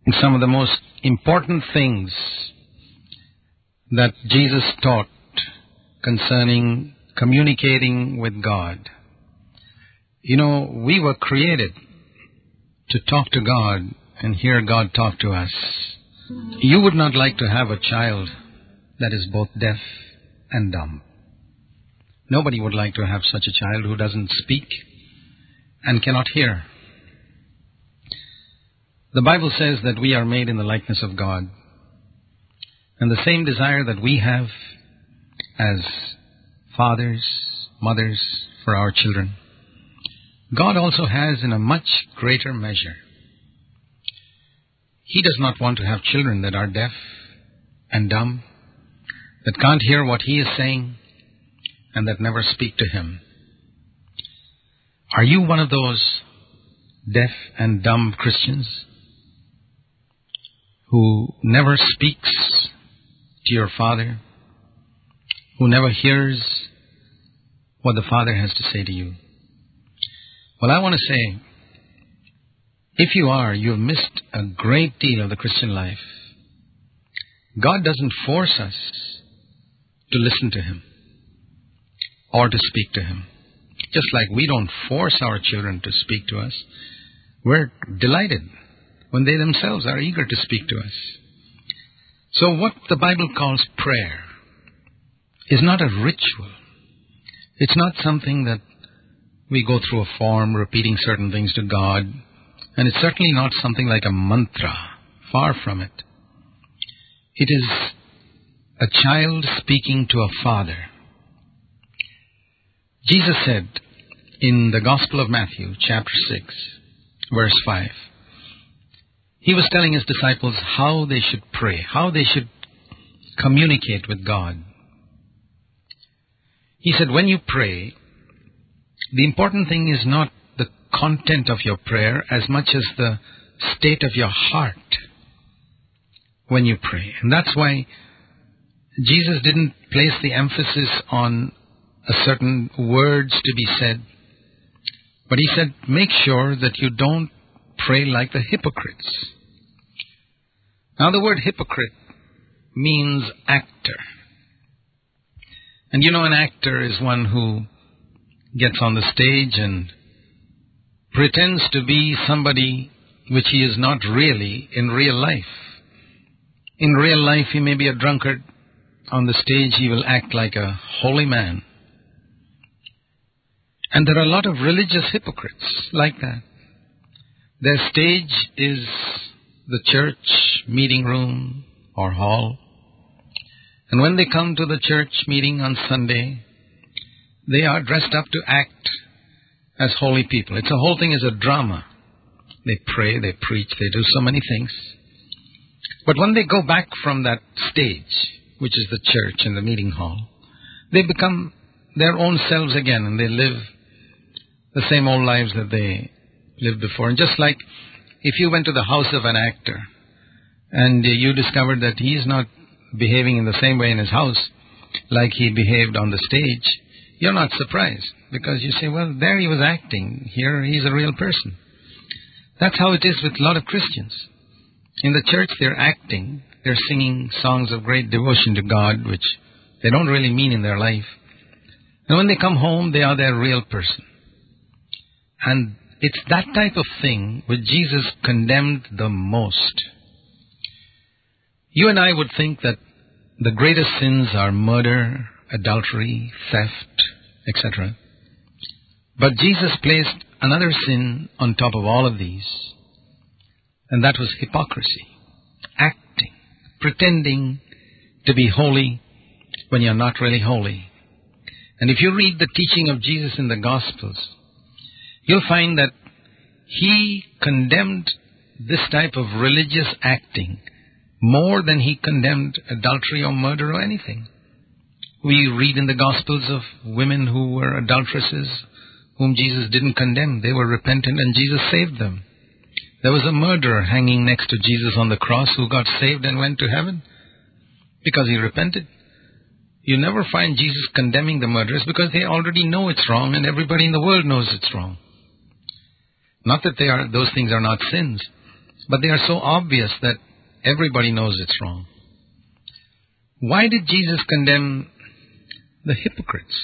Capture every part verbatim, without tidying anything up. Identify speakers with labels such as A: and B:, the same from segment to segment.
A: Some of the most important things that Jesus taught concerning communicating with God. You know, we were created to talk to God and hear God talk to us. You would not like to have a child that is both deaf and dumb. Nobody would like to have such a child who doesn't speak and cannot hear. The Bible says that we are made in the likeness of God. And the same desire that we have as fathers, mothers for our children, God also has in a much greater measure. He does not want to have children that are deaf and dumb, that can't hear what He is saying, and that never speak to Him. Are you one of those deaf and dumb Christians who never speaks to your Father, who never hears what the Father has to say to you? Well, I want to say, if you are, you have missed a great deal of the Christian life. God doesn't force us to listen to Him or to speak to Him. Just like we don't force our children to speak to us, we're delighted when they themselves are eager to speak to us. So what the Bible calls prayer is not a ritual. It's not something that we go through a form repeating certain things to God. And it's certainly not something like a mantra. Far from it. It is a child speaking to a father. Jesus said in the Gospel of Matthew, chapter six, verse five, He was telling His disciples how they should pray, how they should communicate with God. He said, when you pray, the important thing is not the content of your prayer as much as the state of your heart when you pray. And that's why Jesus didn't place the emphasis on a certain words to be said, but He said, make sure that you don't pray like the hypocrites. Now the word hypocrite means actor. And you know, an actor is one who gets on the stage and pretends to be somebody which he is not really in real life. In real life, he may be a drunkard. On the stage, he will act like a holy man. And there are a lot of religious hypocrites like that. Their stage is the church meeting room or hall. And when they come to the church meeting on Sunday, they are dressed up to act as holy people. It's the whole thing is a drama. They pray, they preach, they do so many things. But when they go back from that stage, which is the church and the meeting hall, they become their own selves again, and they live the same old lives that they lived before. And just like if you went to the house of an actor and you discovered that he's not behaving in the same way in his house like he behaved on the stage, you're not surprised, because you say, well, there he was acting. Here he's a real person. That's how it is with a lot of Christians. In the church, they're acting. They're singing songs of great devotion to God, which they don't really mean in their life. And when they come home, they are their real person. And it's that type of thing which Jesus condemned the most. You and I would think that the greatest sins are murder, adultery, theft, et cetera. But Jesus placed another sin on top of all of these, and that was hypocrisy. Acting, pretending to be holy when you're not really holy. And if you read the teaching of Jesus in the Gospels, you'll find that He condemned this type of religious acting more than He condemned adultery or murder or anything. We read in the Gospels of women who were adulteresses, whom Jesus didn't condemn. They were repentant and Jesus saved them. There was a murderer hanging next to Jesus on the cross who got saved and went to heaven because he repented. You never find Jesus condemning the murderers because they already know it's wrong and everybody in the world knows it's wrong. Not that they are; those things are not sins. but they are so obvious that everybody knows it's wrong. Why did Jesus condemn the hypocrites?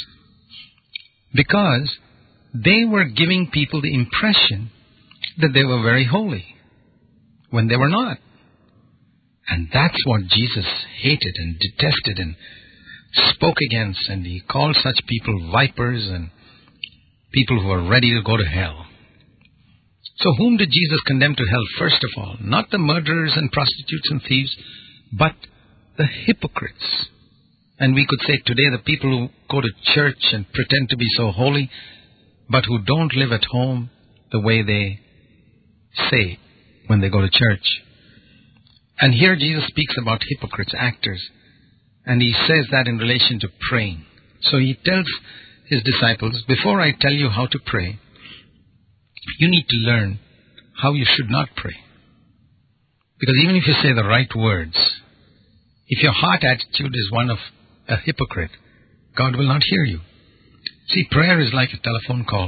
A: Because they were giving people the impression that they were very holy when they were not. And that's what Jesus hated and detested and spoke against, and he called such people vipers and people who are ready to go to hell. So whom did Jesus condemn to hell first of all? Not the murderers and prostitutes and thieves, but the hypocrites. And we could say today the people who go to church and pretend to be so holy, but who don't live at home the way they say when they go to church. And here Jesus speaks about hypocrites, actors. And he says that in relation to praying. So he tells his disciples, before I tell you how to pray, you need to learn how you should not pray. Because even if you say the right words, if your heart attitude is one of a hypocrite, God will not hear you. See, prayer is like a telephone call.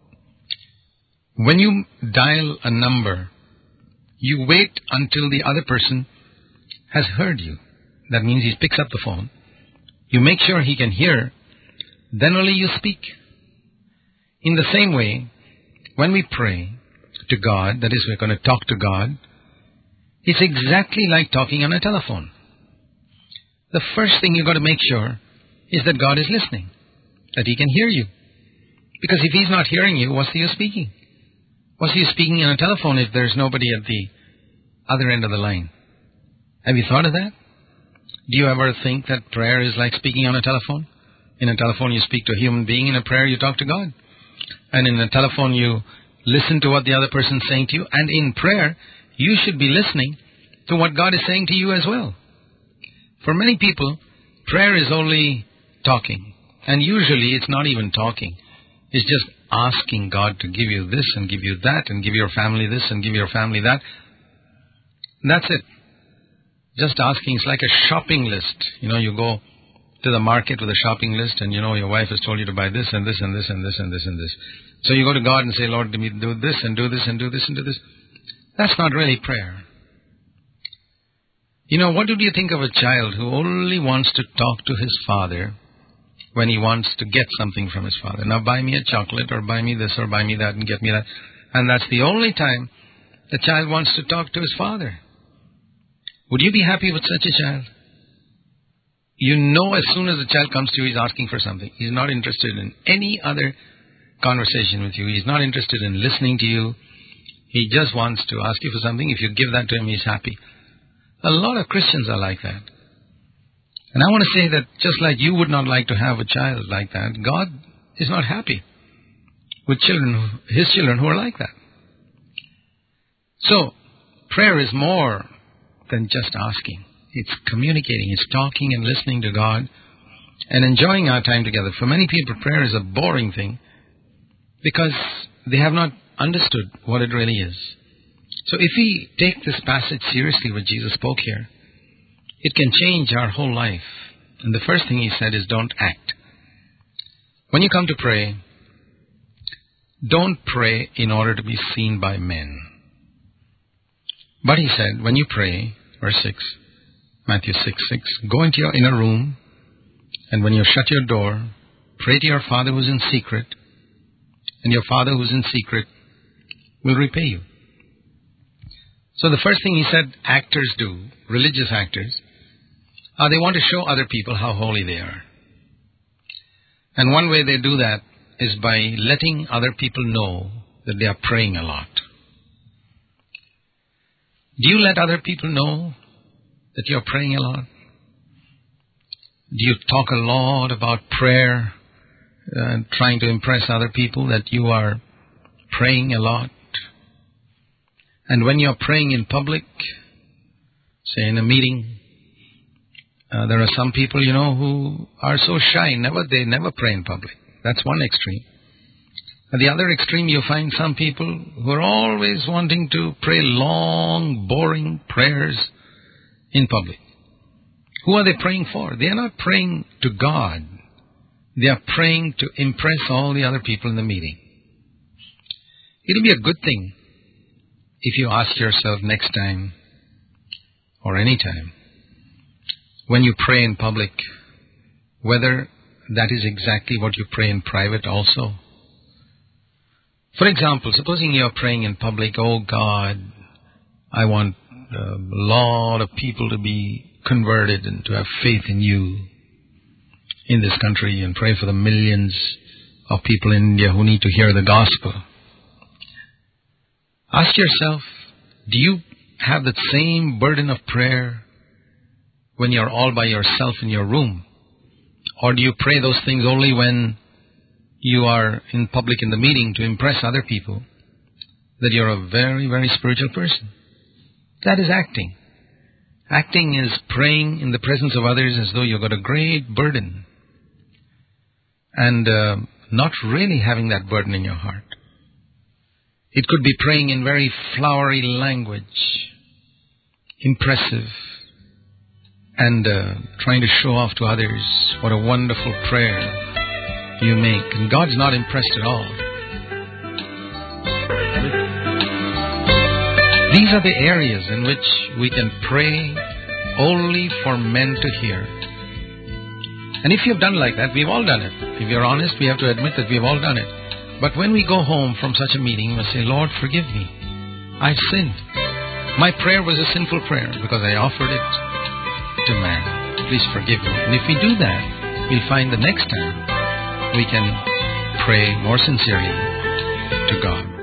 A: When you dial a number, you wait until the other person has heard you. That means he picks up the phone. You make sure he can hear, then only you speak. In the same way, when we pray to God, that is, we're going to talk to God, it's exactly like talking on a telephone. The first thing you've got to make sure is that God is listening, that he can hear you. Because if he's not hearing you, what's the use speaking? What's the use speaking on a telephone if there's nobody at the other end of the line? Have you thought of that? Do you ever think that prayer is like speaking on a telephone? In a telephone you speak to a human being, in a prayer you talk to God. And in a telephone you listen to what the other person is saying to you. And in prayer, you should be listening to what God is saying to you as well. For many people, prayer is only talking. And usually it's not even talking. It's just asking God to give you this and give you that and give your family this and give your family that. And that's it. Just asking. It's like a shopping list. You know, you go to the market with a shopping list and you know your wife has told you to buy this and this and this and this and this and this. So you go to God and say, Lord, let me do this and do this and do this and do this. That's not really prayer. You know, what do you think of a child who only wants to talk to his father when he wants to get something from his father? Now buy me a chocolate or buy me this or buy me that and get me that. And that's the only time the child wants to talk to his father. Would you be happy with such a child? You know as soon as the child comes to you, he's asking for something. He's not interested in any other conversation with you. He's not interested in listening to you. He just wants to ask you for something. If you give that to him, he's happy. A lot of Christians are like that. And I want to say that just like you would not like to have a child like that, God is not happy with children, His children who are like that. So, prayer is more than just asking. It's communicating. It's talking and listening to God and enjoying our time together. For many people, prayer is a boring thing because they have not understood what it really is. So if we take this passage seriously, what Jesus spoke here, it can change our whole life. And the first thing he said is don't act. When you come to pray, don't pray in order to be seen by men. But he said, when you pray, verse six, Matthew six, six, go into your inner room, and when you shut your door, pray to your Father who is in secret, and your Father who is in secret will repay you. So the first thing he said actors do, religious actors, uh, they want to show other people how holy they are. And one way they do that is by letting other people know that they are praying a lot. Do you let other people know that you're praying a lot? Do you talk a lot about prayer, uh, trying to impress other people that you are praying a lot? And when you're praying in public, say in a meeting, uh, there are some people, you know, who are so shy, never they never pray in public. That's one extreme. At the other extreme, you find some people who are always wanting to pray long, boring prayers in public. Who are they praying for? They are not praying to God. They are praying to impress all the other people in the meeting. It will be a good thing if you ask yourself next time or any time, when you pray in public, whether that is exactly what you pray in private also. For example, supposing you are praying in public, oh God, I want a lot of people to be converted and to have faith in you in this country, and pray for the millions of people in India who need to hear the gospel. Ask yourself, do you have that same burden of prayer when you're all by yourself in your room? Or do you pray those things only when you are in public in the meeting to impress other people that you're a very, very spiritual person? That is acting. Acting is praying in the presence of others as though you've got a great burden and uh, not really having that burden in your heart. It could be praying in very flowery language, impressive, and uh, trying to show off to others what a wonderful prayer you make. And God's not impressed at all. These are the areas in which we can pray only for men to hear. And if you've done like that, we've all done it. If you're honest, we have to admit that we've all done it. But when we go home from such a meeting, we say, Lord, forgive me. I've sinned. My prayer was a sinful prayer because I offered it to man. Please forgive me. And if we do that, we'll find the next time we can pray more sincerely to God.